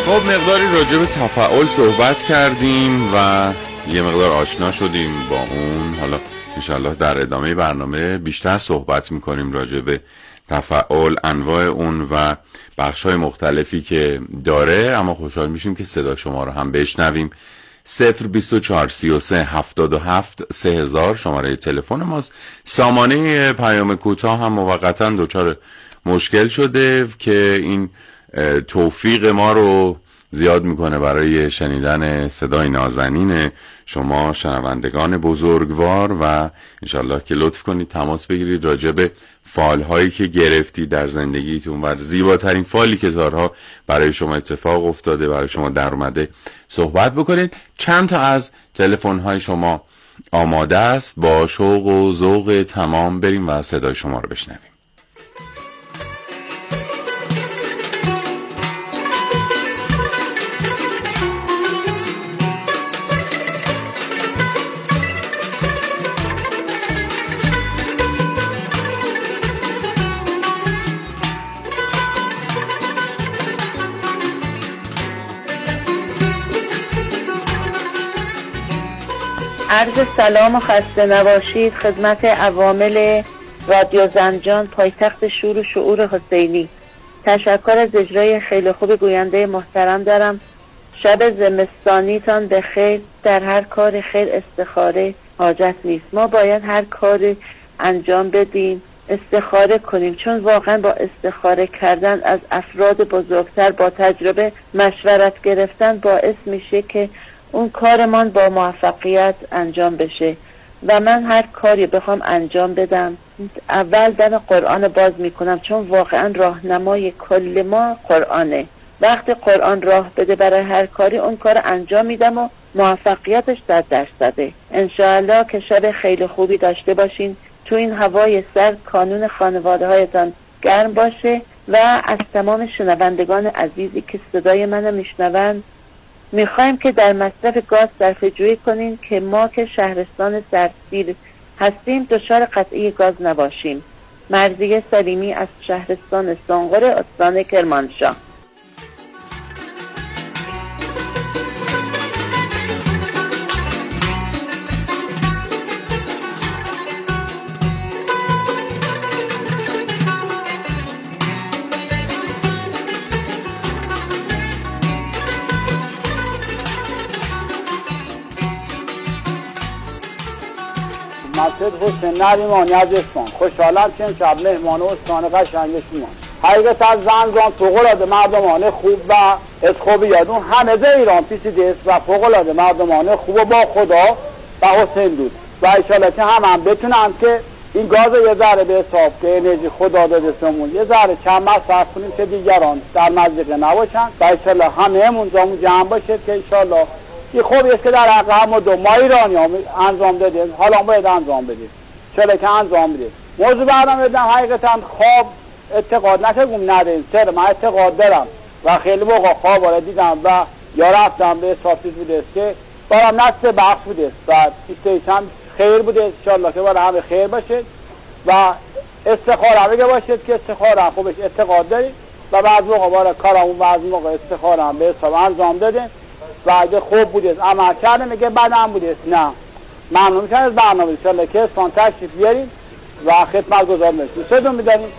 خب مقداری راجع به تفاعل صحبت کردیم و یه مقدار آشنا شدیم با اون. حالا انشالله در ادامه برنامه بیشتر صحبت میکنیم راجع به تفاعل، انواع اون و بخش‌های مختلفی که داره. اما خوشحال میشیم که صدا شما رو هم بشنویم. 024 33 77 3000 شماره تلفن ماست. سامانه پیام کوتاه هم موقتا دچار مشکل شده که این توفیق ما رو زیاد میکنه برای شنیدن صدای نازنین شما شنوندگان بزرگوار و انشالله که لطف کنید تماس بگیرید راجع به فالهایی که گرفتید در زندگیتون و زیباترین فالی که تارها برای شما اتفاق افتاده، برای شما در اومده صحبت بکنید. چند تا از تلفن‌های شما آماده است، با شوق و ذوق تمام بریم و صدای شما رو بشنویم. عرض سلام و خسته نباشید خدمت عوامل رادیو زنجان پایتخت شور و شعور حسینی. تشکر از اجرای خیلی خوب گوینده محترم دارم. شب زمستانیتان به خیر. در هر کار خیر استخاره حاجت نیست. ما باید هر کاری انجام بدیم استخاره کنیم، چون واقعا با استخاره کردن از افراد بزرگتر با تجربه مشورت گرفتن باعث میشه که اون کارمان با موفقیت انجام بشه. و من هر کاری بخوام انجام بدم اول در قرآن باز میکنم، چون واقعا راهنمای کل ما قرآنه. وقتی قرآن راه بده برای هر کاری اون کار انجام میدم و موفقیتش 100%. انشاءالله که شب خیلی خوبی داشته باشین. تو این هوای سرد کانون خانواده هایتان گرم باشه و از تمام شنوندگان عزیزی که صدای منو میشنوند میخوایم که در مصرف گاز صرفه‌جویی کنین که ما که شهرستان سردسیر هستیم دچار قطعی گاز نباشیم. مرضیه سلیمی از شهرستان سنقر استان کرمانشاه. مسجد حسین نریمانی از اسفان. خوشحالم که امشب مهمان استان قشنگ شما. حقیقت از زنجان فوق‌العاده مردمان خوب و از خوبیاتون همه ایران پیچیده است و فوق‌العاده مردمان خوب و با خدا و حسین دوست و انشالله که هم بتونن که این گاز یه ذره به حساب که انرژی خدا داده سمون یه ذره کم مصرف کنیم که دیگران در مضیقه نباشن و انشالله همه جامون جمع باشه که انشالله این خوبی است که در حق هم دو ما ایرانی هم انجام دادیم، حالا باید انجام بدیم چرا که انجام بدیم. موضوع برنامه بدم حقیقتا خواب اعتقاد نکردم نداریم، چرا من اعتقاد دارم و خیلی موقع خواب رو دیدم و یا رفتم به صافیز بوده است که برام نصف بخش بوده است و ایستایش هم خیر بوده است. انشالله که برای همه خیر باشه و استخاره بگه باشید که استخاره هم خوبش اعتقاد داریم و بعض موقع برای کارمون بعض موقع استخاره هم به حساب انجام دادیم و اگه خوب بوده عمل کرده میگه بدم بوده نه. ممنون میشم از برنامه انشالله که اسفان تشریف بیارید و خدمت گذار میشید. صدون میداریم.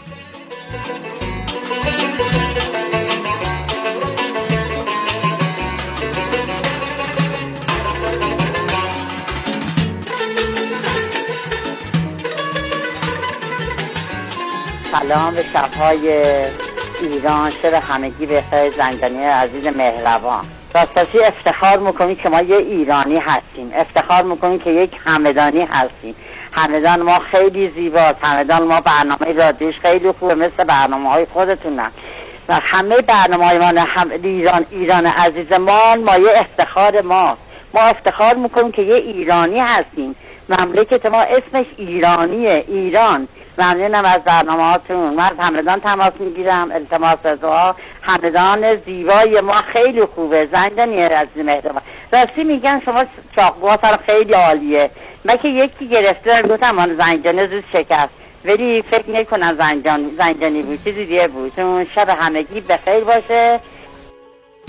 سلام به شبهای ایران، شب همگی بخیر. زنجانی عزیز مهربان، راستی افتخار میکنی که ما یه ایرانی هستیم، افتخار میکنی که یک همدانی هستیم. همدان ما خیلی زیباست، همدان ما برنامه رادیوش خیلی خوبه مثل برنامه های خودتونن و همه برنامه های ما ایران عزیز ما مایه افتخار ماست. ما افتخار میکنیم که یه ایرانی هستیم، مملکت ما اسمش ایرانیه، ایران. ممنونم از برنامه هاتون. من از همدان تماس میگیرم، التماس دعا. همدان زیبای ما خیلی خوبه. زنجانی عزیز مهربان، راستی میگن شما چاقوهاتون خیلی عالیه. من که یکی گرفته گفتم من زنجانه زود شکست، ولی فکر نکنم زنجانی بود، چیزی دیگه بود. شب همگی بخیر باشه.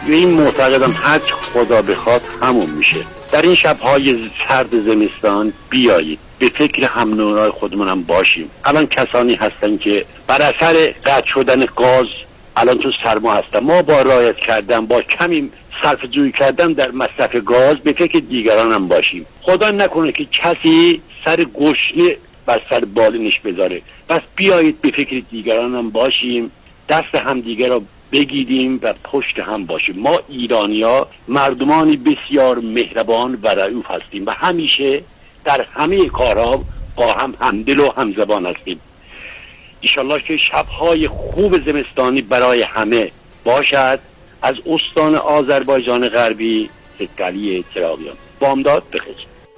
این معتقدم هر خدا بخواد همون میشه. در این شب‌های سرد زمستان بیایید به فکر هم نوعای خودمون هم باشیم. الان کسانی هستن که بر اثر قطع شدن گاز الان تو سرما هستن. ما با رعایت کردن، با کمی صرفه‌جویی کردن در مصرف گاز به فکر دیگران هم باشیم. خدا نکنه که کسی سر گشنه بر سر بالینش بذاره. پس بیایید به فکر دیگران هم باشیم، دست هم دیگر رو بگیریم و پشت هم باشیم. ما ایرانی‌ها مردمانی بسیار مهربان و رئوف هستیم و همیشه در همه کارها با هم همدل و همزبان هستیم. انشالله که شب‌های خوب زمستانی برای همه باشد. از استان آذربایجان غربی، ستقلی چراغیان. بامداد بخیر.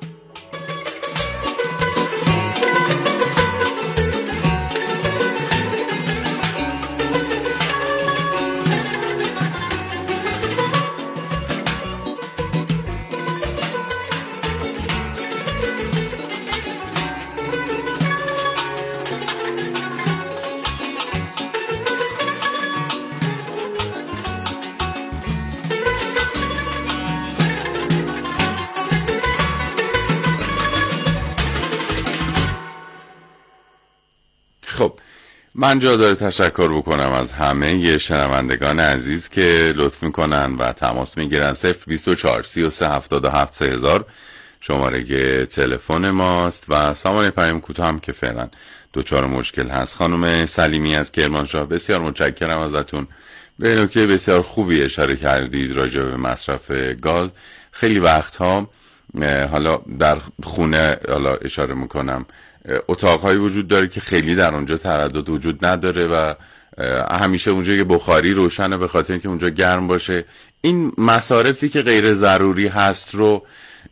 خب من جا داره تشکر بکنم از همه شنوندگان عزیز که لطف میکنن و تماس میگیرن. 024 33 77 3000 شماره تلفن ماست و سامان پیام کوتاه هم که فعلا دوچار مشکل هست. خانم سلیمی از کرمانشاه، بسیار متشکرم ازتون. به نکته بسیار خوبی اشاره کردید راجع به مصرف گاز. خیلی وقتها حالا در خونه حالا اشاره میکنم اتاقهایی وجود داره که خیلی در اونجا تردد وجود نداره و همیشه اونجا یه بخاری روشنه به خاطر اینکه اونجا گرم باشه. این مصارفی که غیر ضروری هست رو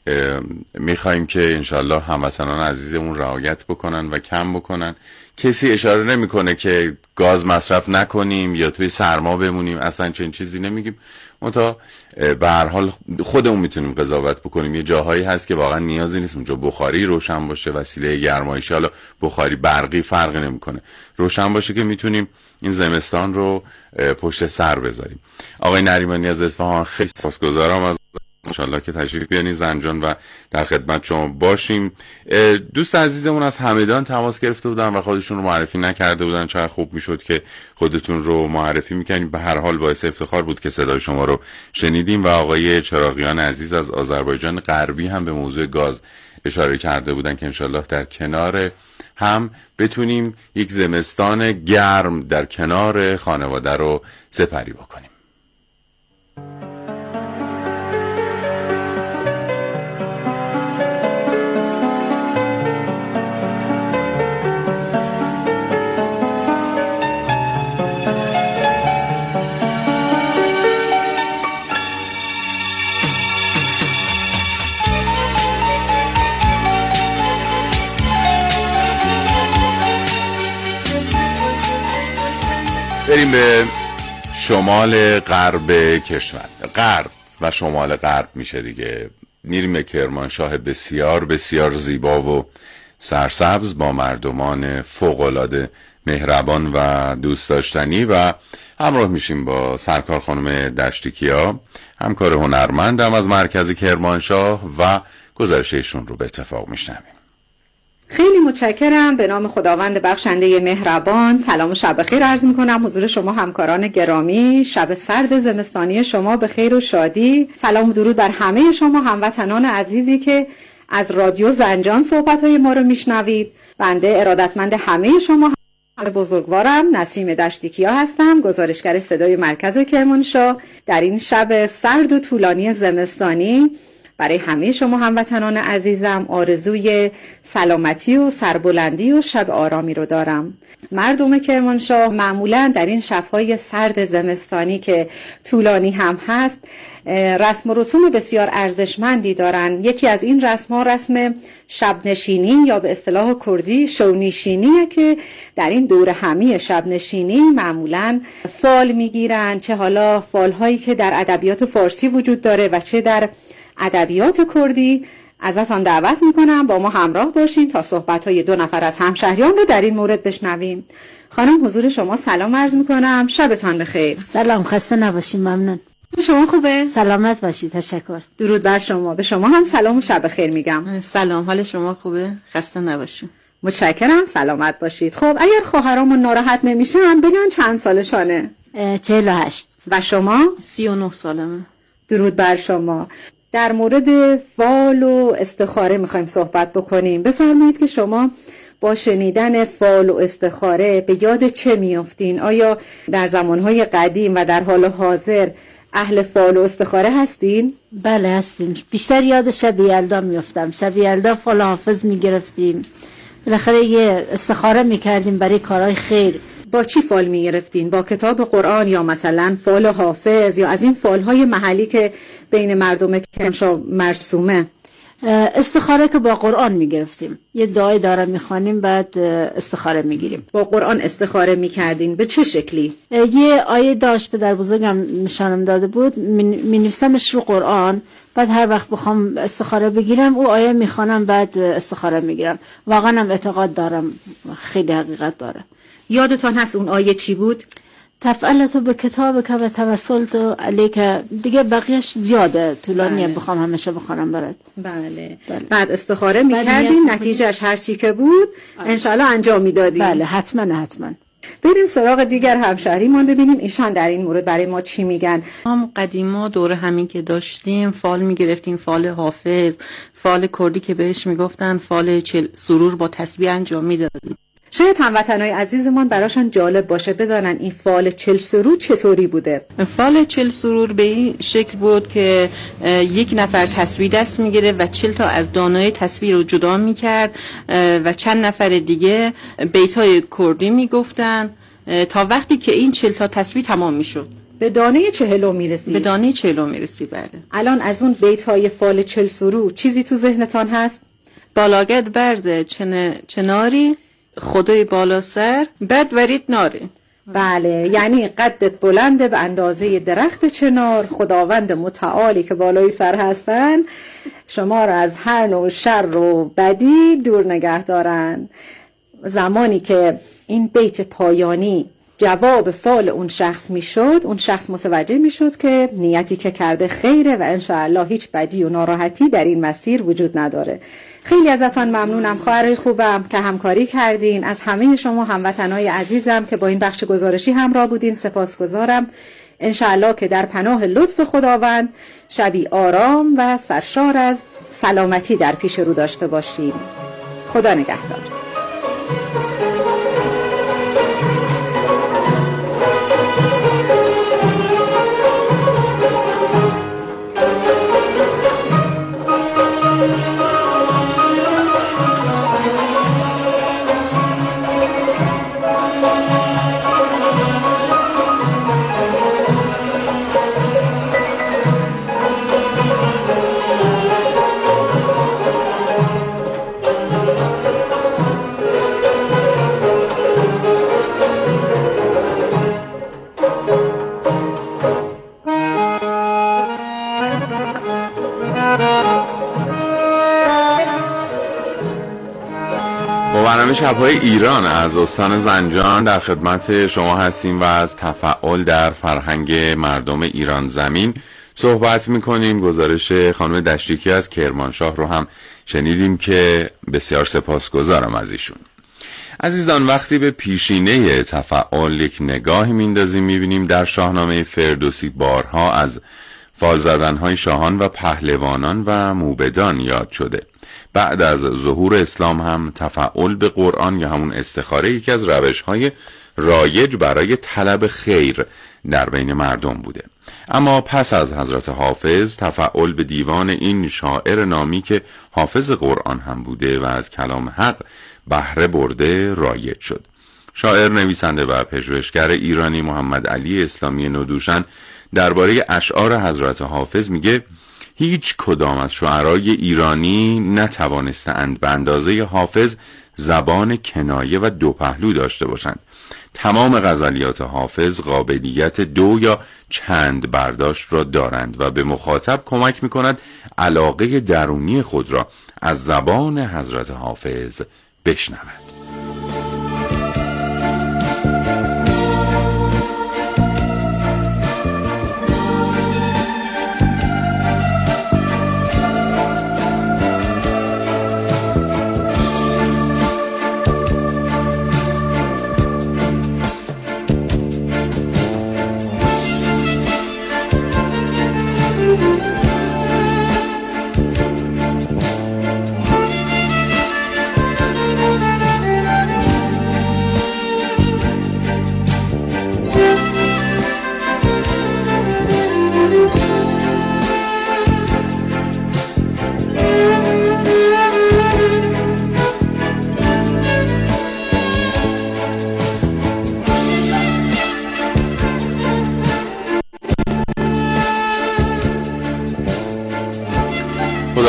میخوایم که انشالله هموطنان عزیزمون رعایت بکنن و کم بکنن. کسی اشاره نمیکنه که گاز مصرف نکنیم یا توی سرما بمونیم، اصلا چنین چیزی نمیگیم. منتها به هر حال خودمون میتونیم قضاوت بکنیم. یه جاهایی هست که واقعا نیازی نیست اونجا بخاری روشن باشه، وسیله گرمایشی، حالا بخاری برقی فرقی نمیکنه، روشن باشه که میتونیم این زمستان رو پشت سر بذاریم. آقای نریمانی از اصفهان، خیلی سپاسگزارم از انشالله که تشریف بیارین زنجان و در خدمت شما باشیم. دوست عزیزمون از همدان تماس گرفته بودن و خودشون رو معرفی نکرده بودن. چقدر خوب میشد که خودتون رو معرفی میکنیم. به هر حال باعث افتخار بود که صدای شما رو شنیدیم. و آقای چراغیان عزیز از آذربایجان غربی هم به موضوع گاز اشاره کرده بودن که انشالله در کنار هم بتونیم یک زمستان گرم در کنار خانواده رو سپری بکنیم. بریم به شمال غرب کشور. غرب و شمال غرب میشه دیگه. میریم به کرمانشاه بسیار بسیار زیبا و سرسبز با مردمان فوق‌العاده مهربان و دوست داشتنی و همراه میشیم با سرکار خانم دشتیکیا، همکار هنرمندم از مرکز کرمانشاه و گزارششون رو به اتفاق میشنویم. خیلی متشکرم. به نام خداوند بخشنده مهربان سلام و شب بخیر عرض میکنم حضور شما همکاران گرامی. شب سرد زمستانی شما به خیر و شادی. سلام و درود بر همه شما هموطنان عزیزی که از رادیو زنجان صحبت‌های ما رو میشنوید. بنده ارادتمند همه شما بزرگوارم نسیم دشتیکیا هستم، گزارشگر صدای مرکز کرمانشاه. در این شب سرد و طولانی زمستانی برای همه شما هموطنان عزیزم آرزوی سلامتی و سربلندی و شب آرامی رو دارم. مردم کرمانشاه معمولاً در این شب‌های سرد زمستانی که طولانی هم هست رسم و رسوم بسیار ارزشمندی دارن. یکی از این رسم‌ها رسم شبنشینی یا به اصطلاح کردی شونیشینیه که در این دوره همی شبنشینی معمولاً فال میگیرن، چه حالا فال‌هایی که در ادبیات فارسی وجود داره و چه در ادبیات کردی. ازتان دعوت میکنم با ما همراه باشین تا صحبت‌های دو نفر از همشهریان رو در این مورد بشنویم. خانم حضور شما سلام عرض میکنم، شبتان بخیر. سلام، خسته نباشین. ممنون. شما خوبه؟ سلامت باشید. تشکر. درود بر شما. به شما هم سلام و شب خیر میگم. سلام، حال شما خوبه؟ خسته نباشید. متشکرم، سلامت باشید. خب اگر خواهرامون ناراحت نمیشن بگن چند سالشانه؟ 48. و شما؟ 39 سالمه. درود بر شما. در مورد فال و استخاره میخوایم صحبت بکنیم. بفرمایید که شما با شنیدن فال و استخاره به یاد چه میافتین؟ آیا در زمانهای قدیم و در حال حاضر اهل فال و استخاره هستین؟ بله هستیم. بیشتر یاد شب یلدا میافتم. شب یلدا فال حافظ میگرفتیم، بالاخره یه استخاره میکردیم برای کارهای خیر. با چی فال میگرفتین؟ با کتاب قرآن یا مثلا فال حافظ یا از این فالهای محلی که بین مردم کمشا مرسومه؟ استخاره که با قرآن میگرفتیم، یه دعای داره میخوانیم بعد استخاره میگیریم. با قرآن استخاره میکردین به چه شکلی؟ یه آیه داشت پدر بزرگم نشانم داده بود، مینویسمش رو قرآن، بعد هر وقت بخوام استخاره بگیرم او آیه میخوانم بعد استخاره میگیرم. واقعا هم اعتقاد دارم خیلی حقیقت داره. یادتان هست اون آیه چی بود؟ تفعلتو به کتاب که و توسلتو علیک. دیگه بقیهش زیاده، طولانیه، بخوام همیشه بخونم برات. بله. بعد استخاره میکردین، نتیجهش هر چی که بود انشالله انجام میدادین؟ بله حتما. بریم سراغ دیگر همشهریمان ببینیم ایشان در این مورد برای ما چی میگن. هم قدیما دوره همین که داشتیم فال میگرفتیم، فال حافظ، فال کردی که بهش میگفتن فال سرور با تسبیح انجام میدادیم. شاید هموطنای عزیزمان براشون جالب باشه بدانن این فال 40 سرور چطوری بوده. فال 40 سرور به این شکل بود که یک نفر تسبیح دست میگیره و 40 تا از دانای تسبیح رو جدا میکرد و چند نفر دیگه بیتای کردی میگفتن تا وقتی که این 40 تا تسبیح تمام میشد. به دانه 40 میرسید؟ به دانه 40 میرسید. بله. الان از اون بیت‌های فال 40 سرور چیزی تو ذهنتان هست؟ بالاگت برزه چناری خدای بالا سر بد ورید ناری. بله، یعنی قدت بلنده به اندازه درخت چنار، خداوند متعالی که بالای سر هستن شما را از هر نوع شر و بدی دور نگه دارن. زمانی که این بیت پایانی جواب فال اون شخص میشد، اون شخص متوجه میشد که نیتی که کرده خیره و انشاءالله هیچ بدی و ناراحتی در این مسیر وجود نداره. خیلی ازتان ممنونم خواهرای خوبم که همکاری کردین. از همه شما هموطنای عزیزم که با این بخش گزارشی همراه بودین سپاسگزارم. انشاءالله که در پناه لطف خداوند شبی آرام و سرشار از سلامتی در پیش رو داشته باشیم. خدا نگهدار. برنامه شب‌های ایران از استان زنجان در خدمت شما هستیم و از تفاعل در فرهنگ مردم ایران زمین صحبت می‌کنیم. گزارش خانم دشتیکی از کرمانشاه رو هم شنیدیم که بسیار سپاسگزارم از ایشون. عزیزان، وقتی به پیشینه تفاعل یک نگاهی میندازیم می‌بینیم در شاهنامه فردوسی بارها از فال زدن‌های شاهان و پهلوانان و موبدان یاد شده. بعد از ظهور اسلام هم تفاعل به قرآن یا همون استخاره یکی از روش‌های رایج برای طلب خیر در بین مردم بوده. اما پس از حضرت حافظ تفاعل به دیوان این شاعر نامی که حافظ قرآن هم بوده و از کلام حق بهره برده رایج شد. شاعر، نویسنده و پژوهشگر ایرانی محمد علی اسلامی نودوشن درباره اشعار حضرت حافظ میگه هیچ کدام از شعرای ایرانی نتوانستند به اندازه حافظ زبان کنایه و دو پهلو داشته باشند. تمام غزلیات حافظ قابلیت دو یا چند برداشت را دارند و به مخاطب کمک می‌کند علاقه درونی خود را از زبان حضرت حافظ بشنود.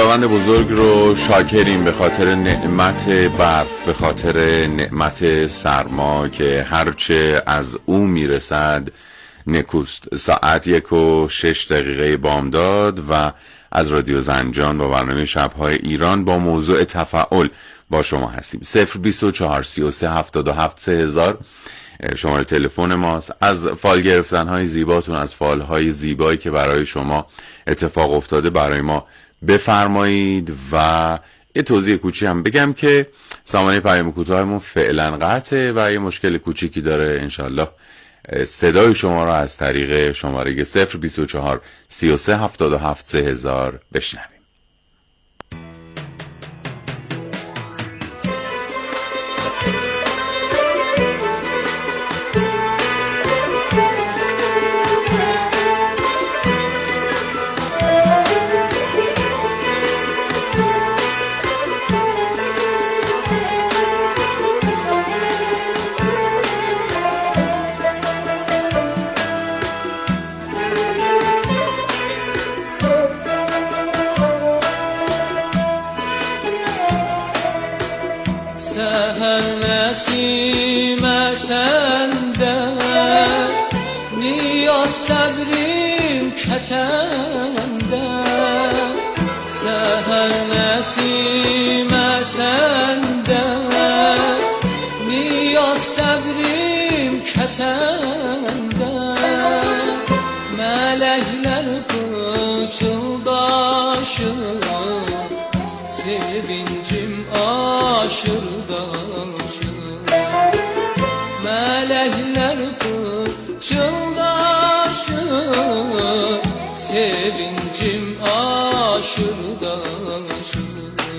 خداوند بزرگ رو شاکریم به خاطر نعمت برف، به خاطر نعمت سرما که هرچه از او میرسد نکوست. ساعت 1:06 بامداد و از رادیو زنجان با برنامه شب‌های ایران با موضوع تفاعل با شما هستیم. 024 33 77 3000 شماره تلفن ماست. از فال گرفتن‌های زیباتون، از فال‌های زیبایی که برای شما اتفاق افتاده برای ما بفرمایید. و یه توضیح کوچی هم بگم که سامانه پیام کوتاهمون فعلا قطعه و یه مشکل کوچیکی داره. انشالله صدای شما را از طریق شماره 024 33 77 3000 بشنویم. صبریم کسنده سهر نسیم سنده نیاز صبریم کسنده melekler pıçıldaşır sevincim aşırdaşır melekler pıçıldaşır sevincim aşırdaşır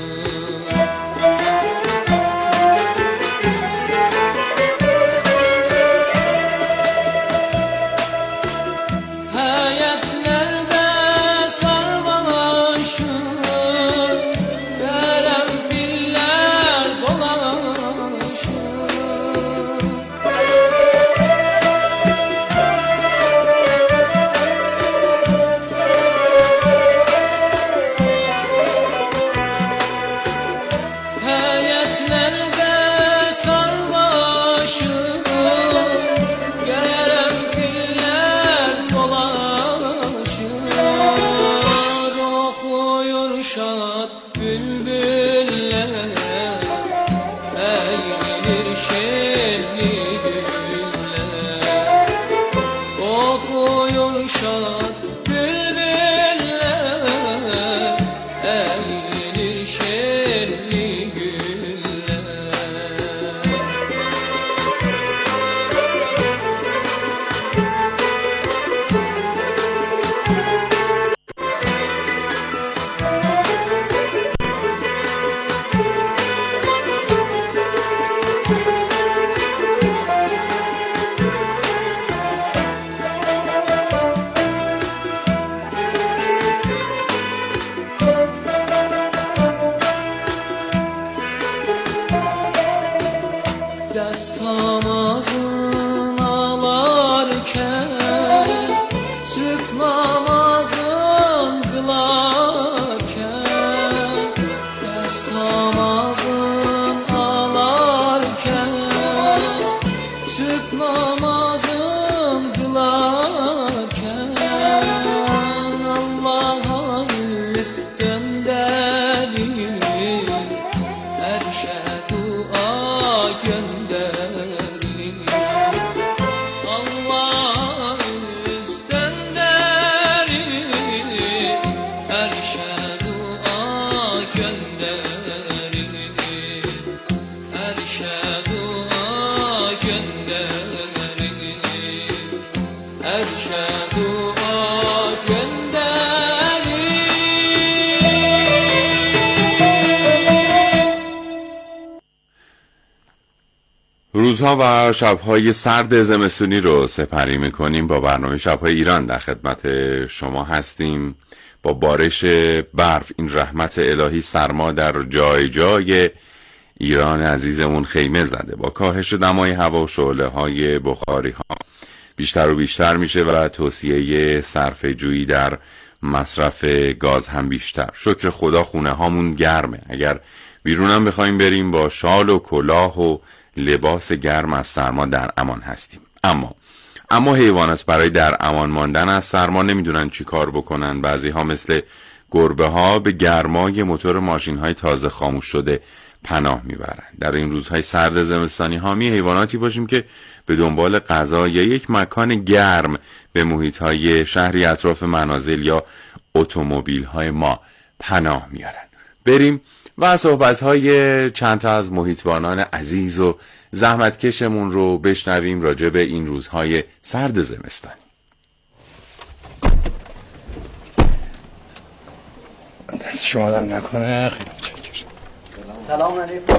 روزها و شبهای سرد زمستونی رو سپری میکنیم. با برنامه شبهای ایران در خدمت شما هستیم. با بارش برف، این رحمت الهی، سرما در جای جای ایران عزیزمون خیمه زده. با کاهش دمای هوا و شعله های بخاری ها بیشتر و بیشتر میشه و توصیه صرفه جویی در مصرف گاز هم بیشتر. شکر خدا خونه هامون گرمه. اگر بیرونم بخوایم بریم با شال و کلاه و لباس گرم از سرما در امان هستیم. اما حیوانات برای در امان ماندن از سرما نمیدونن چی کار بکنن. بعضی ها مثل گربه ها به گرمای موتور ماشین های تازه خاموش شده پناه میبرن. در این روزهای سرد زمستانی حامی حیواناتی باشیم که به دنبال غذا یا یک مکان گرم به محیط های شهری اطراف منازل یا اتومبیل های ما پناه میارن. بریم و صحبت های چند تا از محیطبانان عزیز و زحمتکشمون رو بشنویم راجع به این روزهای سرد زمستانی. دست شما در نکنه. خیلی متشکرم. سلام علیکم.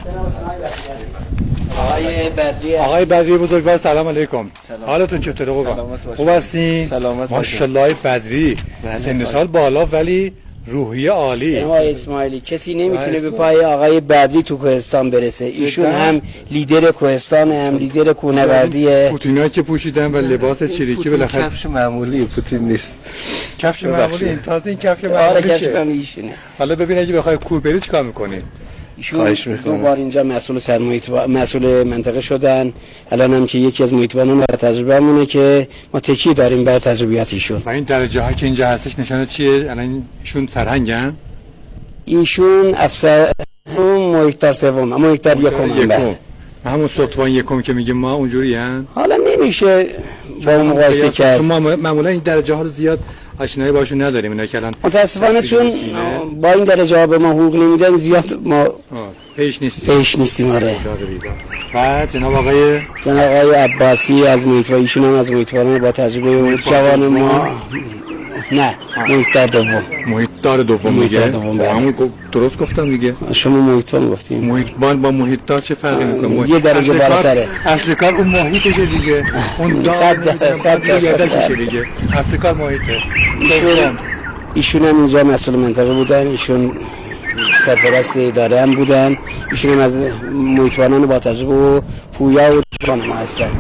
آقای بدری بزرگوار سلام علیکم. حالتون چطوره قربان؟ خوب هستین؟ سلامت. ماشاءالله بدری سن سال بالا ولی روحیه عالی. آقای اسماعیلی کسی نمیتونه به پای آقای بدری تو کوهستان برسه. ایشون هم لیدر کوهستان، هم لیدر کوهنوردیه. پوتینایی که پوشیدن و لباس چریکی بالاخره کفش معمولی پوتین نیست. کفش معمولی این تازه این کفش معمولیشه. ایشونه. حالا ببین اگه بخوای کوه بری چیکار می‌کنی؟ ایشون دو بار اینجا مسئول منطقه شدن. الان هم که یکی از محیطبانان و تجربه‌مونه که ما تکیه داریم بر تجربیات ایشون. و این درجه ها که اینجا هستش نشانه چیه؟ الان ایشون سرهنگن؟ ایشون افسر محیطدار سوم، محیطدار یکم. همون سطوان یکم که میگیم ما اونجوری هن؟ حالا نمیشه با اون مقایسه کرد. ما معمولا این درجه ها رو زیاد آشنایی باشون نداریم. اینا که الان متاسفانه چون با این درجه ها به ما حقوق نمیدن زیاد ما پیش نیستیم. آره. بعد جناب آقای عباسی از محیطبان، ایشون هم از محیطبانان با تجربه جوان ما. نه محیطدار دوم میگه. همون درست گفتم دیگه. شما محیطبان گفتیم. محیطبان با محیطدار چه فرقی میکنه؟ یه درجه بالاتره. اصل کار اون محیطشه دیگه. اون دار دیگه. اصل کار محیطه. ایشون هم اینجا مسئول منطقه بودن. ایشون سرپرست اداره هم بودن. ایشون هم از محیطبانان با تجربه و پویا و جوان ما هستن.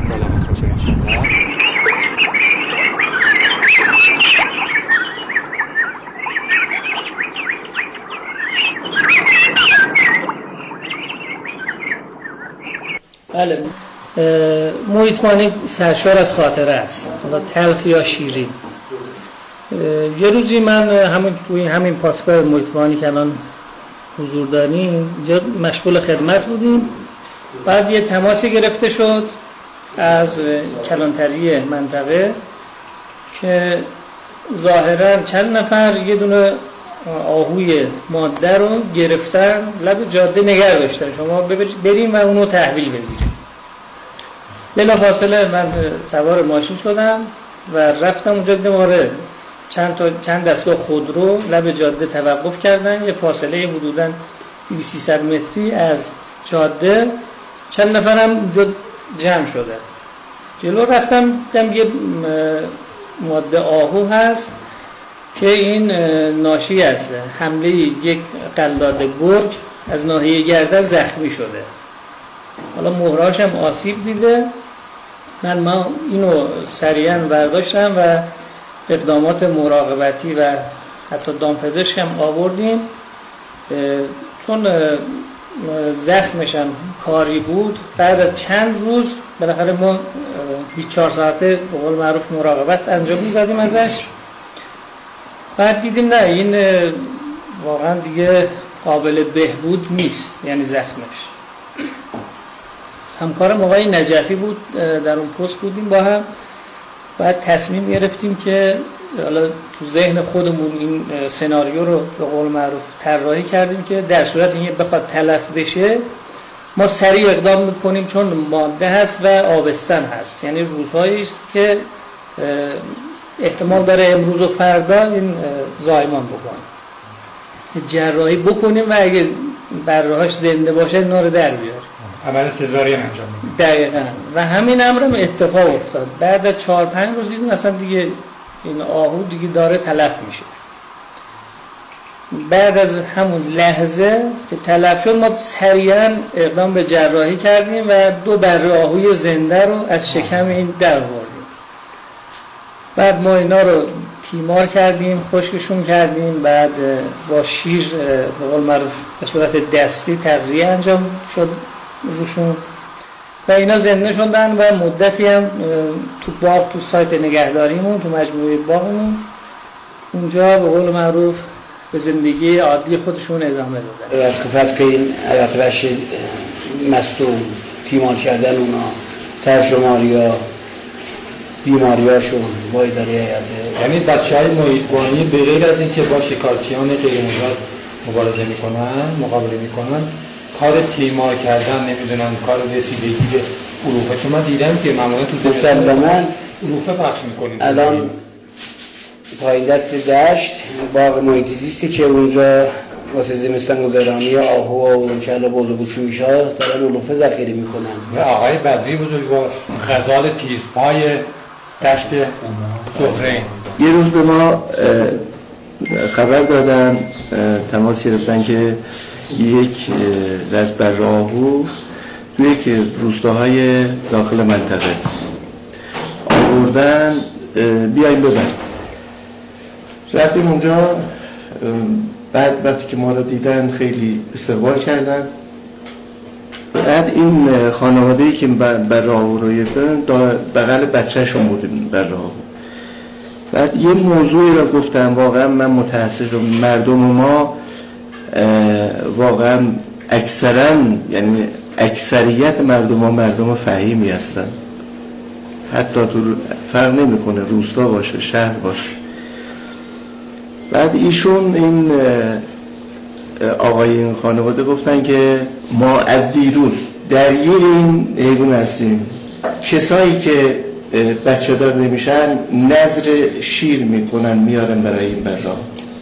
بله، محیطبانی سرشار از خاطره است، حالا تلخ یا شیرین. یه روزی من همین پاسگاه محیطبانی که الان حضور داریم اینجا مشغول خدمت بودیم. بعد یه تماسی گرفته شد از کلانتری منطقه که ظاهرا چند نفر یه دونه آهوی ماده رو گرفتن لب جاده نگه داشتن، شما بریم و اونو تحویل بگیریم. بلافاصله من سوار ماشین شدم و رفتم اونجا. دیدم چند دستگاه خودرو لب جاده توقف کردن، یه فاصله حدوداً 200-300 متری از جاده. چند نفرم اونجا جمع شده. جلو رفتم دیدم یه ماده آهو هست که این ناشی از حمله یک قلاده گرگ از ناحیه گردن زخمی شده. حالا مهرهاش هم آسیب دیده. ما اینو سریعا برداشتم و اقدامات مراقبتی و حتی دامپزشک هم آوردیم. چون زخمش هم کاری بود، بعد از چند روز بالاخره ما 24 ساعته به قول معروف مراقبت انجام می‌دادیم ازش. بعد دیدیم نه، این واقعا دیگه قابل بهبود نیست، یعنی زخمش. همکارم آقای نجفی بود، در اون پست بودیم با هم. بعد تصمیم گرفتیم که حالا تو ذهن خودمون این سناریو رو به قول معروف طراحی کردیم که در صورت اینکه بخواد تلف بشه ما سریع اقدام میکنیم، چون ماده هست و آبستن هست، یعنی روزهایی است که احتمال داره امروز و فردا این زایمان بکنه. جراحی بکنیم و اگه برهاش زنده باشه اینا رو در بیاریم. عمل سزارین انجام میدیم. دقیقاً. و همین امرم اتفاق افتاد. بعد از 4-5 روز دیدیم اصلا دیگه این آهو دیگه داره تلف میشه. بعد از همون لحظه که تلف شد ما سریعا اقدام به جراحی کردیم و 2 بره آهوی زنده رو از شکم این در آوردیم. بعد ما اینا رو تیمار کردیم، خشکشون کردیم، بعد با شیر به قول معروف به صورت دستی تغذیه انجام شد روشون و اینا زنده شدن و مدتی هم تو باغ، تو سایت نگهداریمون، تو مجموعه باغمون اونجا به قول معروف به زندگی عادی خودشون ادامه دادن. اتفاق که این حیات وحشی مصدوم تیمار کردن اونا، ترشماریا، بیماریاشون با اداره حیاته، یعنی بچه‌های محیط‌بانی به غیر از اینکه با شکارچیان غیر مجاز مبارزه میکنن، مقابله میکنن، کار تیمار کردن، نمیدونم کار رسیدگی به علوفه، چون من دیدم که معمولا تو مسلماً علوفه پخش میکنیم. الان پایین دست دشت باغ محیط زیستی که اونجا واسه زمستان گذرانی آهو و کلا بزرگوچویشا دارن علوفه ذخیره میکنن. آقای بدوی بزرگوار، غزال تیزپای دشت سهرین یه روز به ما خبر دادن، تماس گرفتن که یک رسبر آهو توی یک روستاهای داخل منطقه آوردن، بیاییم ببریم. رفتیم اونجا، بعد وقتی که ما رو دیدن خیلی استقبال کردن. بعد این خانواده‌ای که بر راهو رو گرفتن بغل بچه‌شون بودیم بر راهو. بعد یه موضوعی رو گفتم، واقعا من متأثر شدم. مردم ما واقعا اکثرا، یعنی اکثریت مردم ما مردم فهیمی هستن، حتی تو فرق نمیکنه روستا باشه شهر باشه. بعد ایشون این آقای این خانواده گفتن که ما از دیروز درگیر این حیوان هستیم، کسایی که بچه دار نمیشن نذر شیر میکنن میارن برای این برا.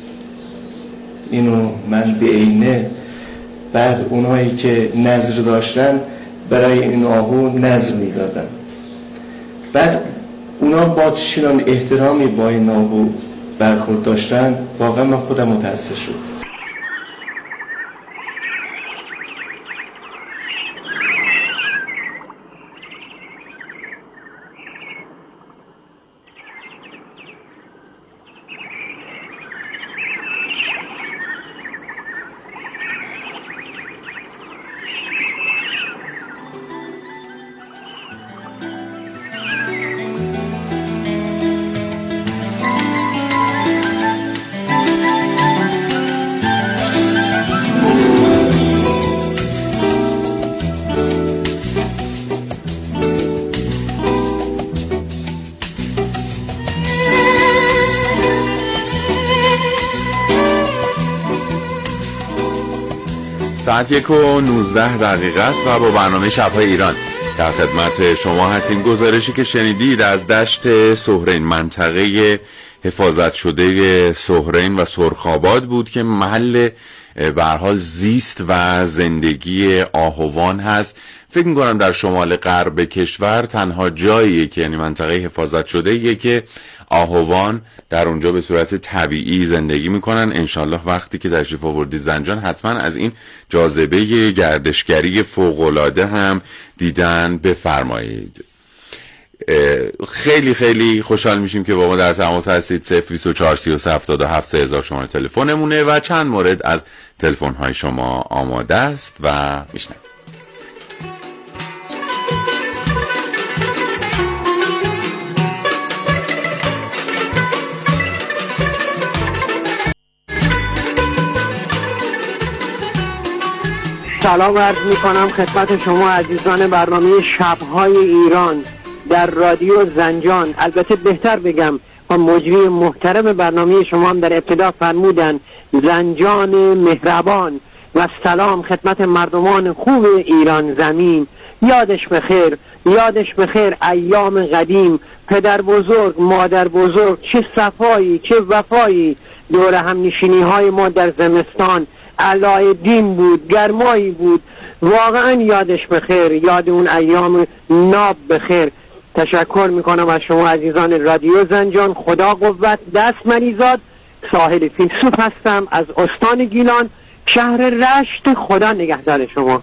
اینو من به عینه، بعد اونهایی که نذر داشتن برای این آهو نذر میدادن، بعد اونا با چنان احترامی با این آهو برخورد داشتن، واقعا من خودم متأثر شدم. ساعت 1:19 است و با برنامه شب‌های ایران در خدمت شما هستیم. گزارشی که شنیدید از دشت سهرین، منطقه حفاظت شده سهرین و سرخاباد بود که محل به هر حال زیست و زندگی آهوان هست. فکر می‌کنم در شمال غرب کشور تنها جاییه که، یعنی منطقه حفاظت شده که آهوان در اونجا به صورت طبیعی زندگی میکنن. انشالله وقتی که تشریف آوردید زنجان حتما از این جاذبه گردشگری فوق‌العاده هم دیدن بفرمایید. خیلی خیلی خوشحال میشیم که با ما در تماس هستید. 024 33 77 3000 شماره تلفنمونه و چند مورد از تلفن‌های شما آماده است و میشنویم. سلام عرض می کنم خدمت شما عزیزان برنامه شب‌های ایران در رادیو زنجان. البته بهتر بگم و مجری محترم برنامه شما هم در ابتدا فرمودن زنجان مهربان. و سلام خدمت مردمان خوب ایران زمین. یادش بخیر ایام قدیم، پدر بزرگ مادر بزرگ، چه صفایی چه وفایی دور هم نشینی های ما در زمستان. علای دین بود، گرمایی بود، واقعا یادش بخیر، یاد اون ایام ناب بخیر. تشکر میکنم از شما عزیزان رادیو زنجان. خدا قوت، دست مریزاد. ساحل فیلسوف هستم از استان گیلان، شهر رشت. خدا نگهدار شما.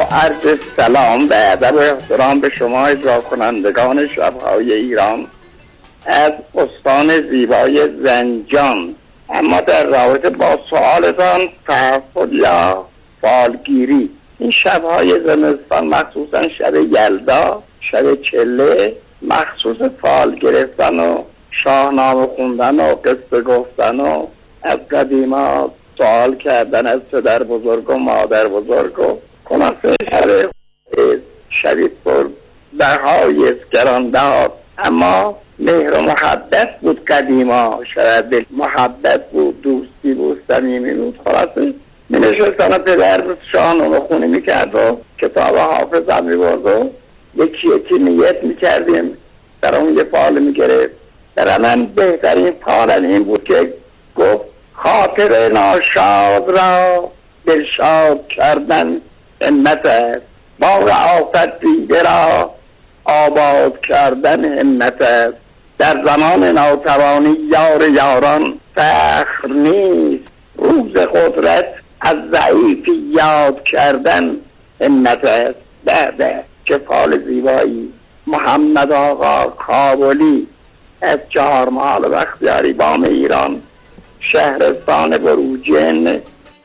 عرض سلام و ادب و احترام به شما اجرا کنندگان شب‌های ایران از استان زیبای زنجان. اما در رابطه با سوالتان تحفظ یا فالگیری، این شب‌های زمستان مخصوصا شب یلدا، شب چله، مخصوص فال گرفتن و شاهنامه خوندن و قصه گفتن و از قدیما سوال کردن از پدر بزرگ و مادر بزرگ و خلاصه شبی پر بهای گراندار. اما مهر و محبت بود قدیما، شاید محبت بود، دوستی بود، صمیمی بود. خلاصه می نشستن پدر شاهنامه خونی میکرد و کتاب حافظم میبرد و یکی یکی نیت میکردیم، در اون یه فال میگرفت. در من بهترین فالم این بود که گفت خاطر ناشاد را دلشاد کردن همت است، باغ آفت دیده را آباد کردن همت است. در زمان ناتوانی یار یاران فخر نیست، روز قدرت از ضعیفی یاد کردن همت است. بعد چه فال زیبایی. محمد آقا کابلی از چهارمحال بختیاری بام ایران، شهرستان بروجین.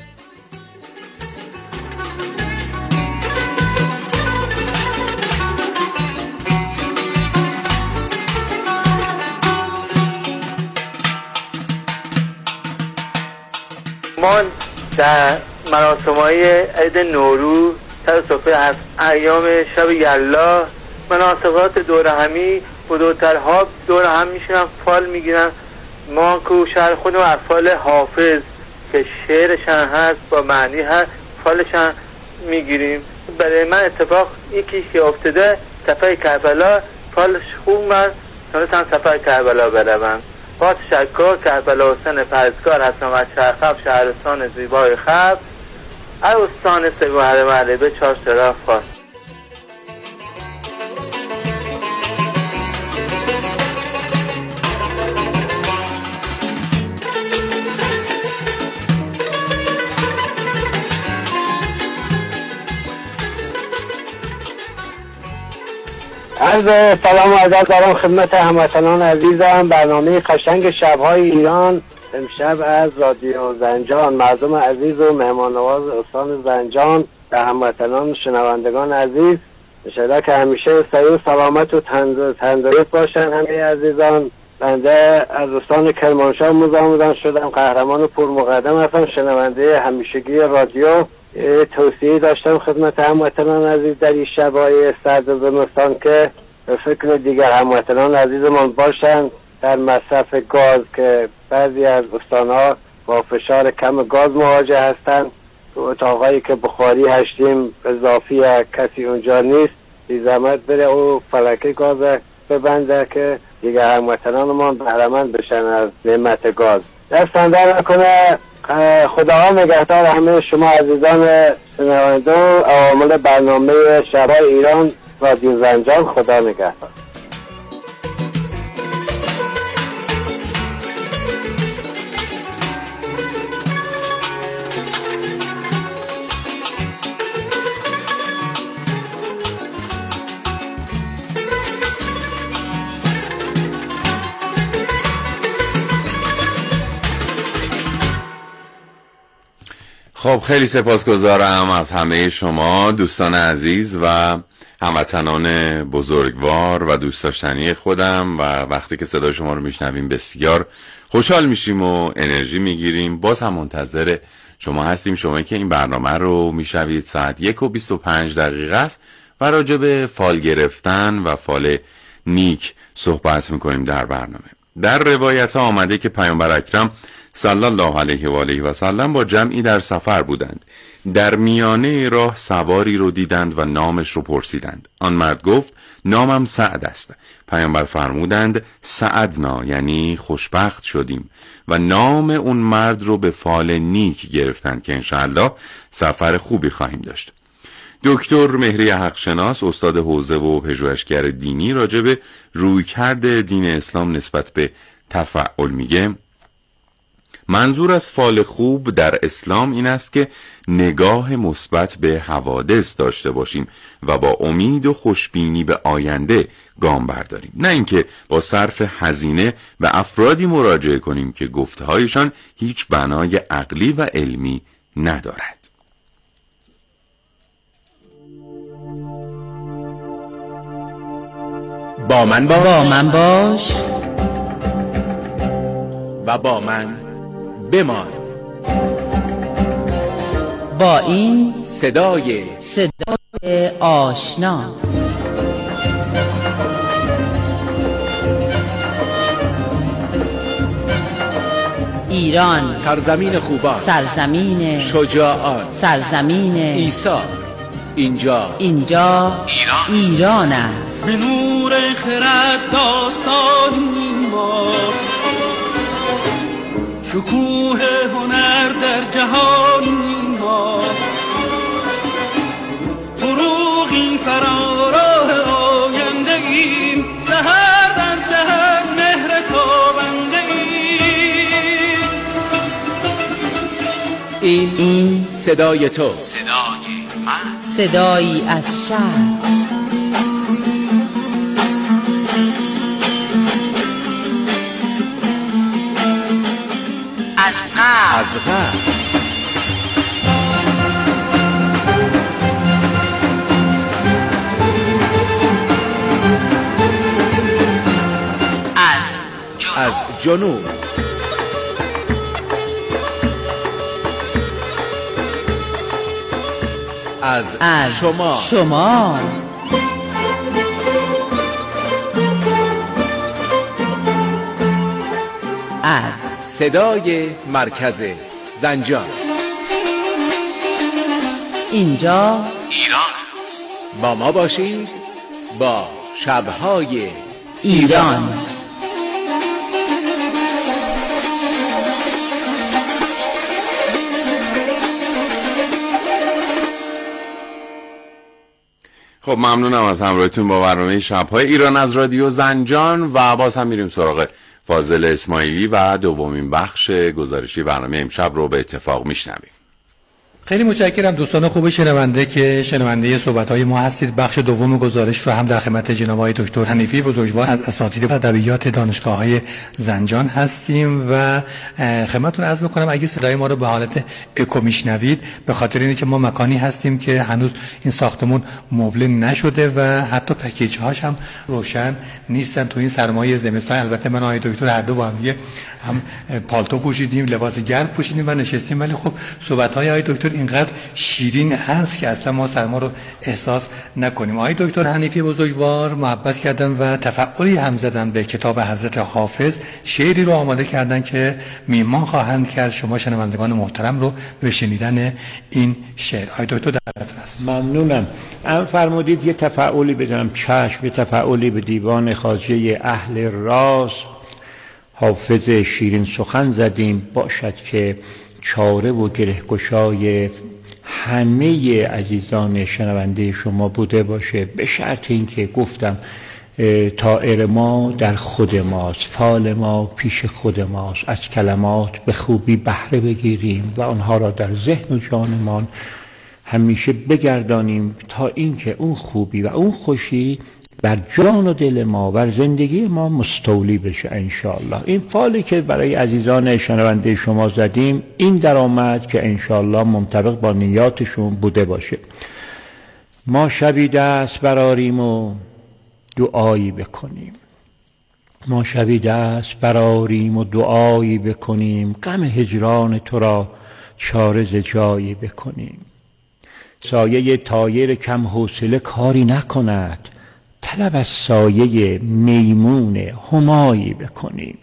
ما در مراسم‌های عید نوروز سر سفره از ایام شب یلا مناسبات دور همی بزرگترها دور هم میشنن فال میگیرن. ما که شهر خودم از فال حافظ که شعرشن هست با معنی هست فالشن میگیریم. برای من اتفاق یکی که افتاده سفر کربلا، فالش خوب من تونستم سفر کربلا بروم. با تشکر. کربلا حسین پرزگار هستم از شهرخب، شهرستان زیبای خب، از استان سگوهر معلبه 4 شراف فال. عرض سلام و ادب دارم خدمت هموطنان عزیزم. برنامه قشنگ شب‌های ایران امشب از رادیو زنجان، مردم عزیز و مهمان نواز استان زنجان و هموطنان شنوندگان عزیز، انشاءالله که همیشه صحیح و سلامت و تندرست باشن همه عزیزان. بنده از استان کرمانشاه مزاحم شدم، قهرمان و پرمقدم هستم، شنونده همیشگی رادیو. توصیه داشتم خدمت هموطنان عزیز در این شب‌های سرد زمستان که به فکر دیگر هموطنان عزیزمان باشند در مصرف گاز، که بعضی از استان‌ها با فشار کم گاز مواجه هستند. تو اتاقایی که بخاری هشتیم اضافی کسی اونجا نیست، بی زحمت بره و فلکه گاز ببنده که دیگر هموطنان ما بهره‌مند بشن از نعمت گاز. دستان در نکنه. خدا نگهدار همه شما عزیزان شنونده و عوامل برنامه شب‌های ایران رادیو زنجان. خدا نگهدار. خب خیلی سپاسگزارم از همه شما دوستان عزیز و هموطنان بزرگوار و دوست داشتنی خودم، و وقتی که صدای شما رو میشنویم بسیار خوشحال میشیم و انرژی میگیریم. باز هم منتظر شما هستیم. شما که این برنامه رو میشنوید ساعت 1:25 است و راجع به فال گرفتن و فال نیک صحبت میکنیم در برنامه. در روایت ها آمده که پیامبر اکرم صلی الله علیه و آله و سلم با جمعی در سفر بودند. در میانه راه سواری رو دیدند و نامش رو پرسیدند. آن مرد گفت نامم سعد است. پیامبر فرمودند سعدنا، یعنی خوشبخت شدیم، و نام اون مرد رو به فال نیک گرفتند که انشاءالله سفر خوبی خواهیم داشت. دکتر مهری حقشناس، استاد حوزه و پژوهشگر دینی، راجع به رویکرد دین اسلام نسبت به تفاعل میگه منظور از فال خوب در اسلام این است که نگاه مثبت به حوادث داشته باشیم و با امید و خوشبینی به آینده گام برداریم، نه اینکه با صرف هزینه به افرادی مراجعه کنیم که گفته‌هایشان هیچ بنای عقلی و علمی ندارد. با من باش و با من بمان. با این صدای آشنا. ایران سرزمین خوبان، سرزمین شجاعان، سرزمین عیسی. اینجا ایران است. به نور خرد داستانی ما، شکوه هنر در جهانی ما، فروغی فراراه آینده ایم، سحر در سحر مهر تابنده ایم. این صدای تو، صدایی از شهر، از غرب، از جنوب، از شمال، از صدای مرکز زنجان. اینجا ایران است. با ما باشید، با شب‌های ایران. خب ممنونم از همراهیتون با برنامه شب‌های ایران از رادیو زنجان و باز هم میریم سراغ فاضل اسماعیلی و دومین بخش گزارشی برنامه امشب رو به اتفاق میشنویم. خیلی متشکرم دوستان خوب شنونده که شنونده صحبت‌های ما هستید. بخش دوم گزارش رو هم در خدمت جناب آقای دکتر حنیفی بزرگوار از اساتید ادبیات دانشگاه‌های زنجان هستیم و خدمتتون عرض می‌کنم اگه صدای ما رو به حالت اکو میشنوید به خاطر اینه که ما مکانی هستیم که هنوز این ساختمون مبله نشده و حتی پکیج‌هاش هم روشن نیستن تو این سرمایه زمستان. البته من و آقای دکتر هر دو با هم پالتو پوشیدیم، لباس گرم پوشیدیم و نشستیم، ولی خب صحبت‌های آقای دکتر اینقدر شیرین هست که اصلا ما سرما رو احساس نکنیم. آقای دکتر حنیفی بزرگوار محبت کردن و تفعلی هم زدن به کتاب حضرت حافظ، شعری رو آماده کردن که میهمان خواهند کرد شما شنوندگان محترم رو به شنیدن این شعر. آقای دکتر دعوتتون است. ممنونم. فرمودید یه تفعلی بدم چشم، یه تفعلی به دیوان خواجه اهل راز حافظ شیرین سخن زدیم، باشد که چاره و گرهگشای همه عزیزان شنونده شما بوده باشه، به شرط اینکه گفتم طائر ما در خود ماست، فال ما پیش خود ماست، از کلمات به خوبی بهره بگیریم و آنها را در ذهن و جانمان همیشه بگردانیم تا اینکه اون خوبی و اون خوشی بر جان و دل ما بر زندگی ما مستولی بشه انشاءالله. این فالی که برای عزیزان شنونده شما زدیم این درآمد که انشاءالله منطبق با نیاتشون بوده باشه. ما شبی دست براریم و دعایی بکنیم، ما شبی دست براریم و دعایی بکنیم، غم هجران تو را چاره ز جایی بکنیم. سایه طایر کم حوصله کاری نکند، طلب از سایه میمون همایی بکنیم.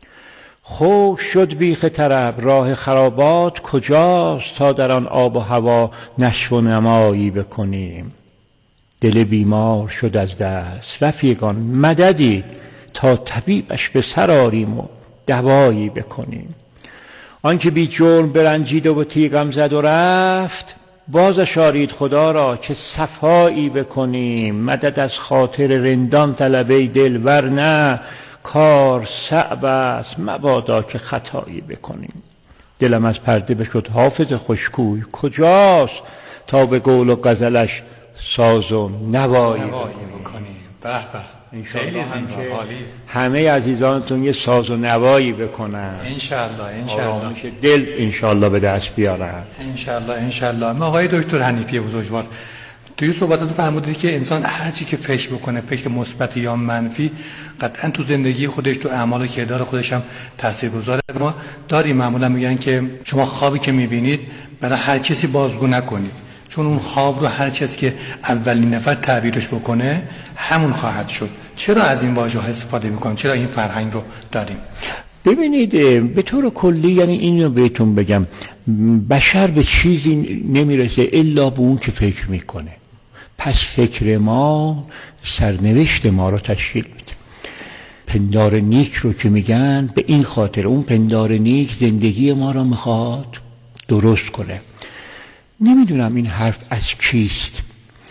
خوش شد بیخ طرب راه خرابات کجاست، تا در آن آب و هوا نشو و نمایی بکنیم. دل بیمار شد از دست رفیقان مددی، تا طبیبش به سر آریم و دوایی بکنیم. آنکه بی جرم برنجید و به تیغم زد و رفت، باز اشارید خدا را که صفایی بکنیم. مدد از خاطر رندان طلبه دل، ورنه کار صعب است مبادا که خطایی بکنیم. دلم از پرده بشد حافظ خوشکوی، کجاست تا به قول و غزلش ساز و نوایی بکنیم. به به، خیلی زیبا، عالی. همه عزیزانتون یه ساز و نوایی بکنن انشالله. آرامش دل انشالله به دست بیارن انشالله. ما آقای دکتر حنیفی بزرگوار توی صحبتاتون فرمودید که انسان هر چی که فکر بکنه، فکر مثبت یا منفی، قطعا تو زندگی خودش، تو اعمال و کردار خودش هم تاثیرگذاره. ما داریم معمولا میگن که شما خوابی که میبینید برای هر کسی بازگو نکنید، چون اون خواب رو هر کسی که اولین نفر تعبیرش بکنه همون خواهد شد. چرا از این واژه ها استفاده میکنیم؟ چرا این فرهنگ رو داریم؟ ببینید به طور کلی، یعنی این رو بهتون بگم، بشر به چیزی نمیرسه الا به اون که فکر میکنه. پس فکر ما سرنوشت ما رو تشکیل میده. پندار نیک رو که میگن، به این خاطر اون پندار نیک زندگی ما رو میخواد درست کنه. نمیدونم این حرف از چیست.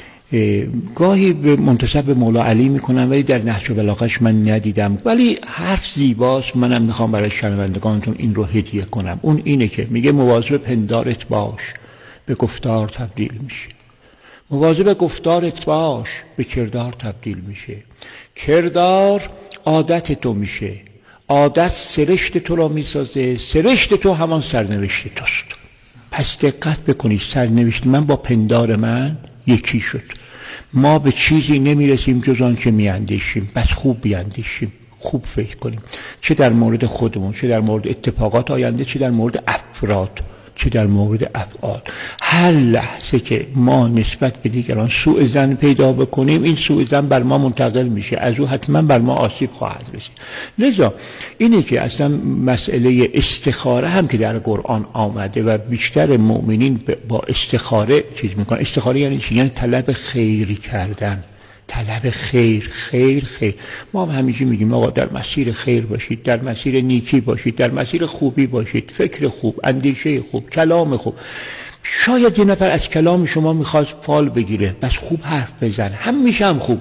گاهی به منتسب به مولا علی میکنم ولی در نهج بلاغه‌اش من ندیدم، ولی حرف زیباست. منم میخوام برای شنوندگانتون این رو هدیه کنم. اون اینه که میگه مواظب پندارت باش، به گفتار تبدیل میشه. مواظب گفتارت باش، به کردار تبدیل میشه. کردار عادت تو میشه، عادت سرشت تو رو میسازه، سرشت تو همان سرنوشت توست. پس دقت بکنید، سرنوشت من با پندار من یکی شد. ما به چیزی نمیرسیم جز آن که میاندیشیم. بس خوب بیاندیشیم، خوب فکر کنیم، چه در مورد خودمون، چه در مورد اتفاقات آینده، چه در مورد افراد، چه در مورد افعال. هر لحظه که ما نسبت به دیگران سوء ظن پیدا بکنیم، این سوء ظن بر ما منتقل میشه، از او حتما بر ما آسیب خواهد رسید. لذا اینه که اصلا مسئله استخاره هم که در قرآن آمده و بیشتر مؤمنین با استخاره چیز میکنن. استخاره یعنی چی؟ یعنی طلب خیری کردن، طلب خیر. ما هم همیشه میگیم آقا در مسیر خیر باشید، در مسیر نیکی باشید، در مسیر خوبی باشید، فکر خوب، اندیشه خوب، کلام خوب. شاید یه نفر از کلام شما میخواد فال بگیره، بس خوب حرف بزن. همیشه هم خوب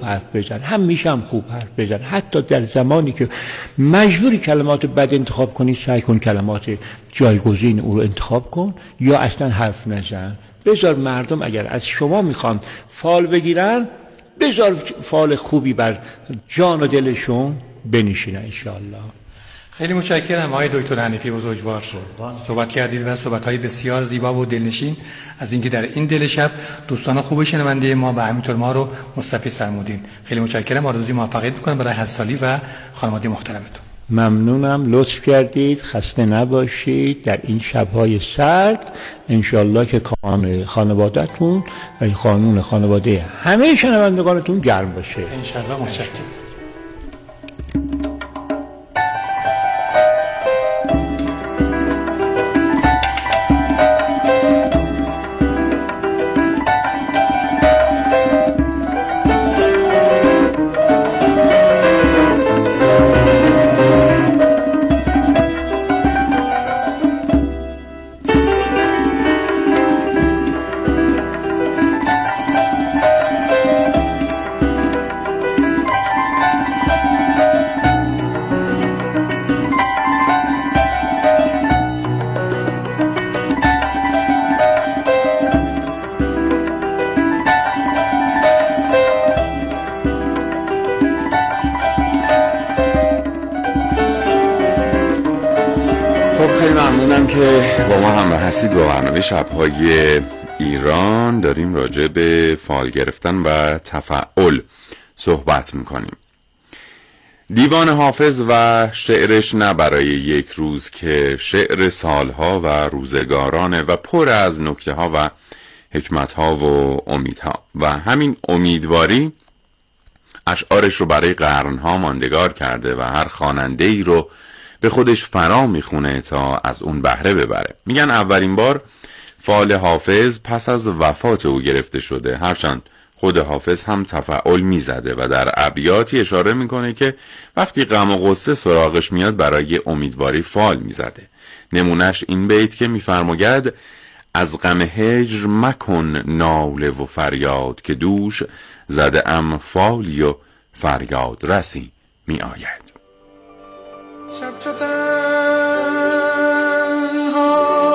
حرف بزن. حتی در زمانی که مجبوری کلمات بد انتخاب کنی، سعی کن کلمات جایگزین او رو انتخاب کن، یا اصلا حرف نزن. بذار مردم اگر از شما میخوان فال بگیرن، بذار فال خوبی بر جان و دلشون بنشینه انشاءالله. خیلی متشکرم آقای دکتر حنیفی بزرگوار. صحبت کردید و صحبت‌های بسیار زیبا و دلنشین از اینکه در این دل شب دوستان خوب شنونده ما و همینطور ما رو مستفیض فرمودین. خیلی متشکرم. آرزوی موفقیت می‌کنم برای حضرتعالی و خانواده محترمتون. ممنونم، لطف کردید. خسته نباشید در این شب‌های سرد. انشالله که خانواده‌تون و خانون خانواده همه شنوندگانتون گرم باشه انشالله. متشکرم. با ما هم هستید با برنامه شب‌های ایران. داریم راجع به فال گرفتن و تفعول صحبت میکنیم. دیوان حافظ و شعرش نه برای یک روز که شعر سالها و روزگارانه و پر از نکته‌ها و حکمت‌ها و امیدها و همین امیدواری اشعارش رو برای قرنها ماندگار کرده و هر خواننده‌ای رو به خودش فرا میخونه تا از اون بهره ببره. میگن اولین بار فال حافظ پس از وفات او گرفته شده، هرچند خود حافظ هم تفعول میزده و در ابیاتی اشاره میکنه که وقتی غم و غصه سراغش میاد برای امیدواری فال میزده. نمونش این بیت که میفرماید از غم هجر مکن ناله و فریاد که دوش زده ام فالی و فریاد رسی می آید. شب چو تنها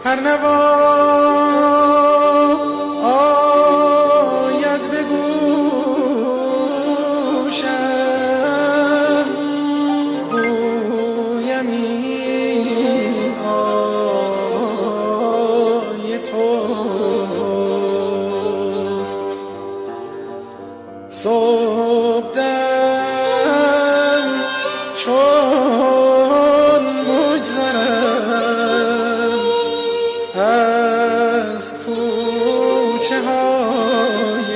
هر نوا آید به گوشم گویم این آوای توست. صبحدم چون بگذرم از کوچه های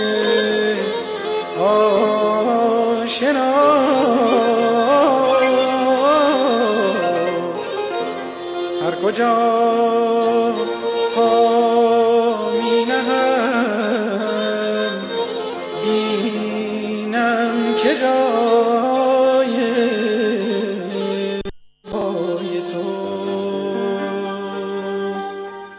آشنا، هر کجا پا می نهم بینم که جای پای توست.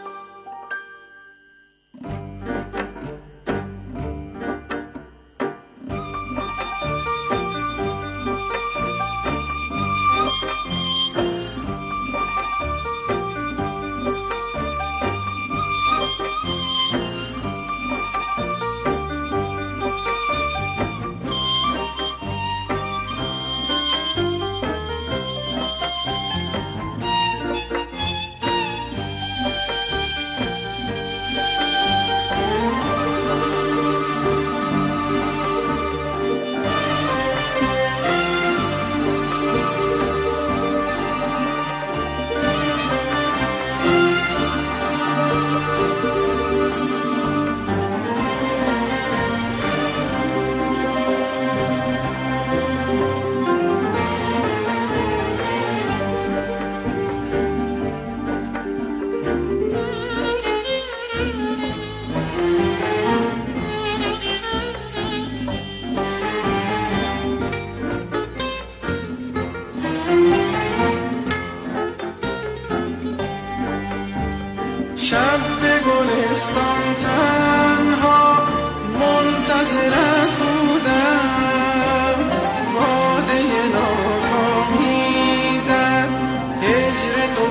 شب به گلستان تنها منتظرت بودم، باده ناکامی در هجر تو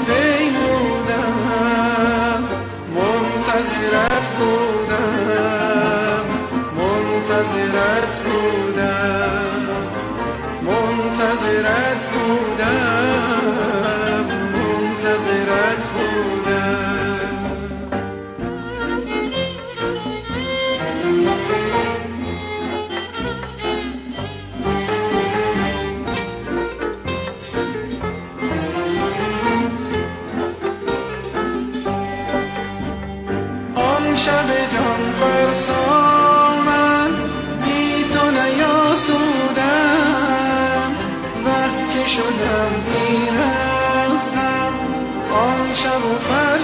پیمودم، منتظرت بودم، منتظرت بودم، منتظرت بودم، منتظرت بودم. شب جان فرسانم بی تو نیاسودم، وقت که شدم بی‌رزقم آن شب و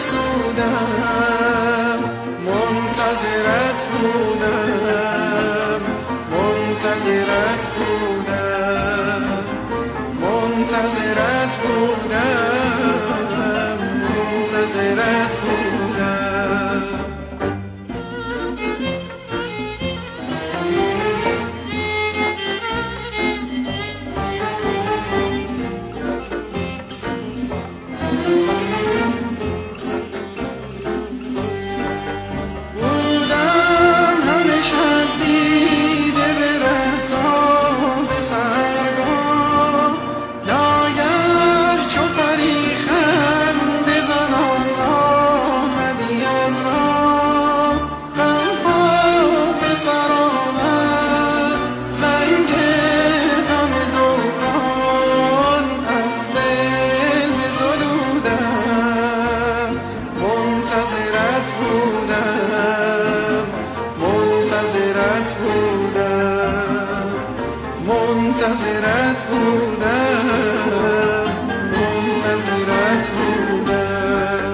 فرسودم، منتظرت بودم، منتظرت بودم، منتظرت بودم، منتظرت بودم. منتظرت بودم، منتظرت بودم.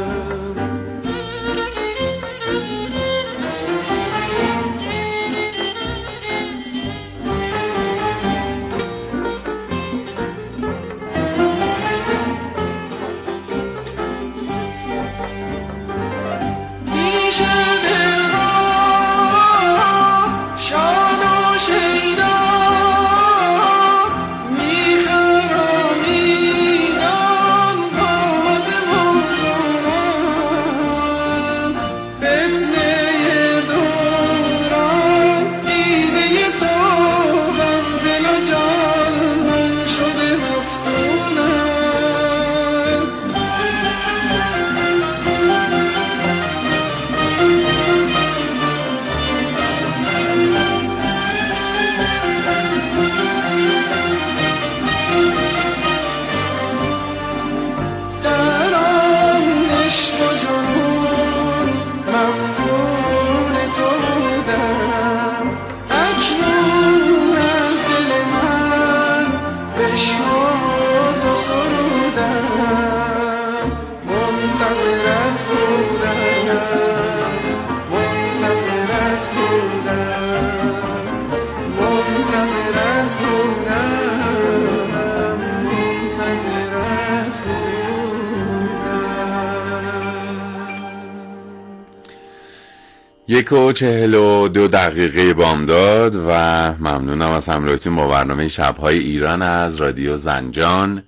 1:42 بامداد و ممنونم از همراهیتون با برنامه شب‌های ایران از رادیو زنجان.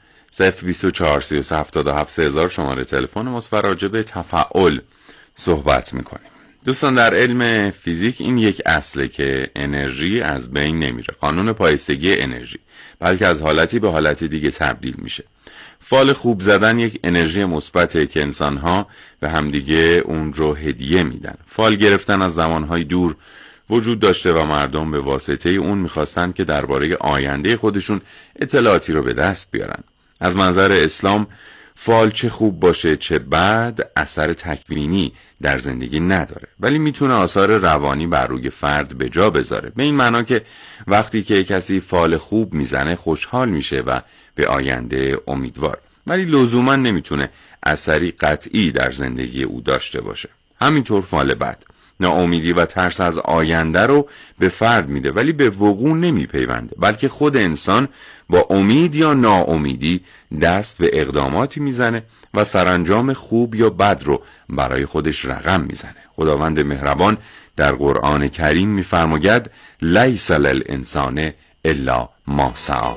0243770 شماره تلفن ماست و راجع به تفاعل صحبت میکنیم. دوستان، در علم فیزیک این یک اصله که انرژی از بین نمیره، قانون پایستگی انرژی، بلکه از حالتی به حالتی دیگه تبدیل میشه. فال خوب زدن یک انرژی مثبته که انسان‌ها به همدیگه اون رو هدیه میدن. فال گرفتن از زمانهای دور وجود داشته و مردم به واسطه اون میخواستن که درباره آینده خودشون اطلاعاتی رو به دست بیارن. از منظر اسلام فال چه خوب باشه چه بد اثر تکوینی در زندگی نداره، ولی میتونه آثار روانی بر روی فرد به جا بذاره، به این معنا که وقتی که کسی فال خوب میزنه خوشحال میشه و به آینده امیدوار، ولی لزوما نمیتونه اثری قطعی در زندگی او داشته باشه. همینطور فال بد ناامیدی و ترس از آینده رو به فرد میده، ولی به وقوع نمیپیونده، بلکه خود انسان با امید یا ناامیدی دست به اقداماتی میزنه و سرانجام خوب یا بد رو برای خودش رقم میزنه. خداوند مهربان در قرآن کریم میفرماید لیس للانسان الا ما سعی.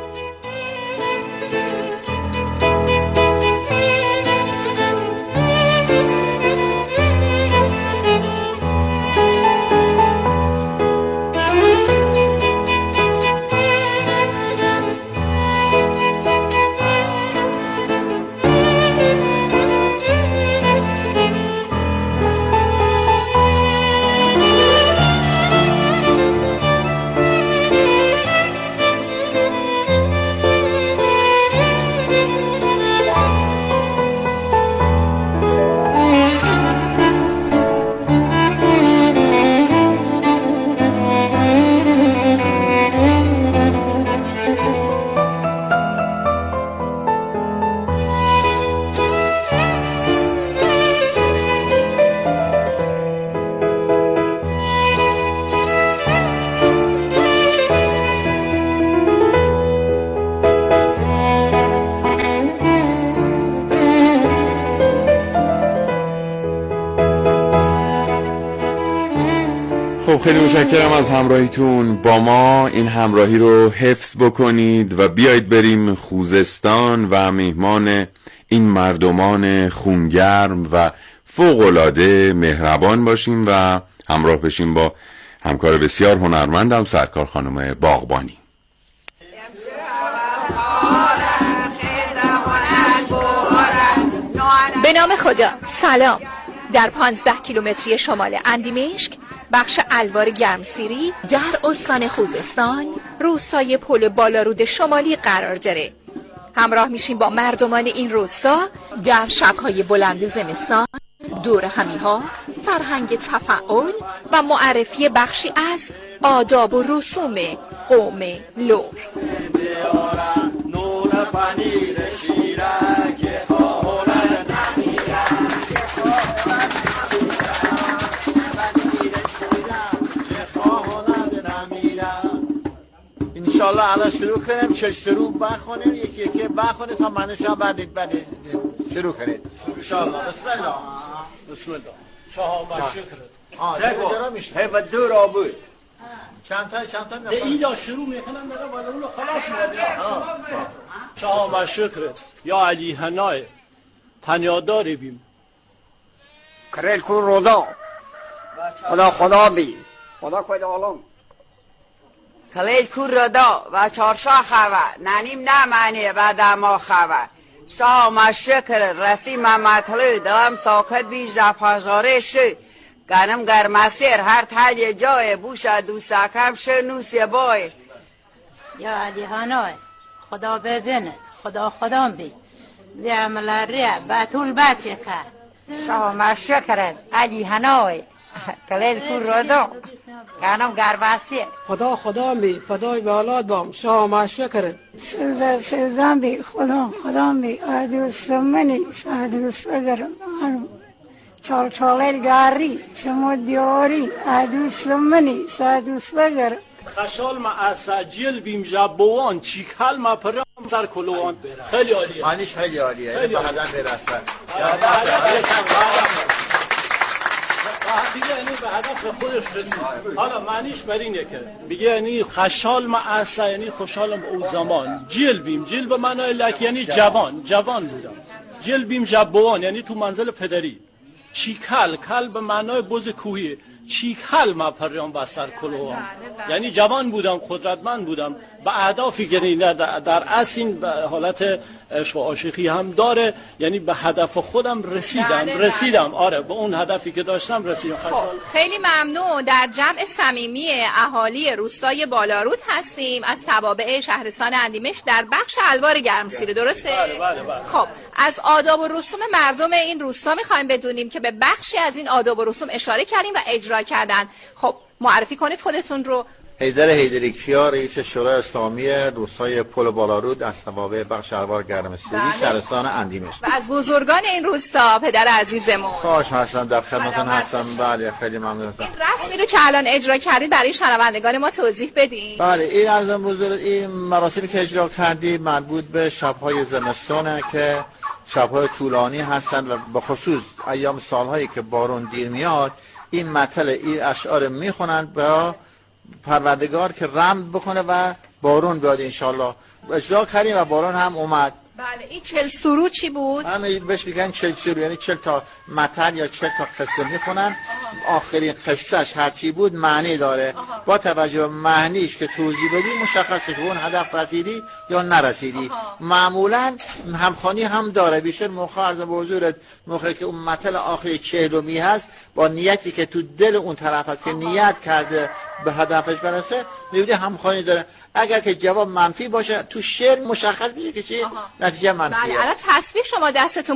خب خیلی متشکرم از همراهیتون با ما. این همراهی رو حفظ بکنید و بیایید بریم خوزستان و میهمان این مردمان خونگرم و فوق‌العاده مهربان باشیم و همراه بشیم با همکار بسیار هنرمندم سرکار خانم باغبانی. به نام خدا. سلام. در 15 کیلومتری شمال اندیمشک، بخش الوار گرمسیری در استان خوزستان، روستای پل بالارود شمالی قرار داره. همراه میشیم با مردمان این روستا در شب‌های بلند زمستان، دور همی‌ها، فرهنگ تفاعل و معرفی بخشی از آداب و رسوم قوم لور. انشالله الان شروع کنیم، شروع بخونیم، یکی یکی بخونیم تا منشان بعد شروع کنید انشالله. بسم الله. بسم الله. شاه ما شکر. هی و دور آبود. چند تا میخوام. اینا شروع میکنم برای بالا اون خلاص میاد. شاه ما شکر. یا علی حنای. پنیاداری بیم. کرل کو رودا. خدا بی. خدا کوی عالم. کلیل کور ردا و چارشا خواه ننیم نمانی و دما خواه شاه ما شکر رسی ممتلو دلم ساکت بی جپاجاره شو گنم گرمسیر هر تلی جای بوشا دوستکم شو نوسی بای. یا علی هانای خدا ببیند خدا بی بیعمل ریه بطول باتی کرد شاه ما شکر علی هانای کلیل کور ردا گنم گرمسیر خدا می فدای به اولاد بام شاه ما شکر سرزم بی خدا می آدوس منی آدوس بگرم چال گاری چمو دیاری آدوس منی آدوس بگرم خشال ما اساجیل بیم جابوان چیکال ما پرام در کلوان. خیلی عالیه. معنیش خیلی عالیه. به هدف برسن. دیگه یعنی به هدف خودش رسید. حالا معنیش بر اینه که میگه یعنی خشال ما اصلا یعنی خوشحالم به اون زمان. جیل بیم، جیل به معنای لک یعنی جوان بودم. جیل بیم جبوان یعنی تو منزل پدری. چیکل کل به معنای بز کوهی. چیکل ما پریان بستر کلوهم، یعنی جوان بودم، قدرتمند بودم، به اهدافی که در اصل این حالت عشق و عاشقی هم داره، یعنی به هدف خودم رسیدم. آره به اون هدفی که داشتم رسیدم. خیلی ممنون. در جمع صمیمی اهالی روستای بالارود هستیم از توابع شهرستان اندیمشک در بخش الوار گرمسیری، درسته؟ بله. خب از آداب و رسوم مردم این روستا میخوایم بدونیم که به بخشی از این آداب و رسوم اشاره کردیم و اجرا کردن. خب معرفی کنید خودتون رو. حیدر حیدری کیا، رئیس شورای اسلامی روستای پل بالارود از توابع بخش الوار گرمسیری شهرستان اندیمشک و از بزرگان این روستا پدر عزیزمون. خواهش هستم، در خدمتتون هستم. بله خیلی ممنون هستم. این رسمی رو که الان اجرا کردید برای شنوندگان ما توضیح بدین. بله این عرضم بزرگ، این مراسمی که اجرا کردیم مربوط به شب‌های زمستونه که شب‌های طولانی هستند و به خصوص ایام سال‌هایی که بارون دیر میاد این مطلع این اشعار میخونن برای پروردگار که رحم بکنه و بارون بیاد انشالله. اجرا کردیم و بارون هم اومد. بله این 40 سرود چی بود؟ همه بهش میگن 40 سرود، یعنی 40 تا متن یا 40 تا قصه میخونن. آخرین قصهش هرچی بود معنی داره. با توجه به معنیش که توضیح بدی مشخصه که اون هدف رسیدی یا نرسیدی. معمولا همخوانی هم داره. بیشتر موقع عرض به حضورت موقعی که اون متن آخری 40می هست با نیتی که تو دل اون طرف هست که نیت کرده به هدفش برسه میبینی همخوانی داره. اگر که جواب منفی باشه تو شعر مشخص میشه که چی نتیجه منفیه. بله الان تصویر شما دستتون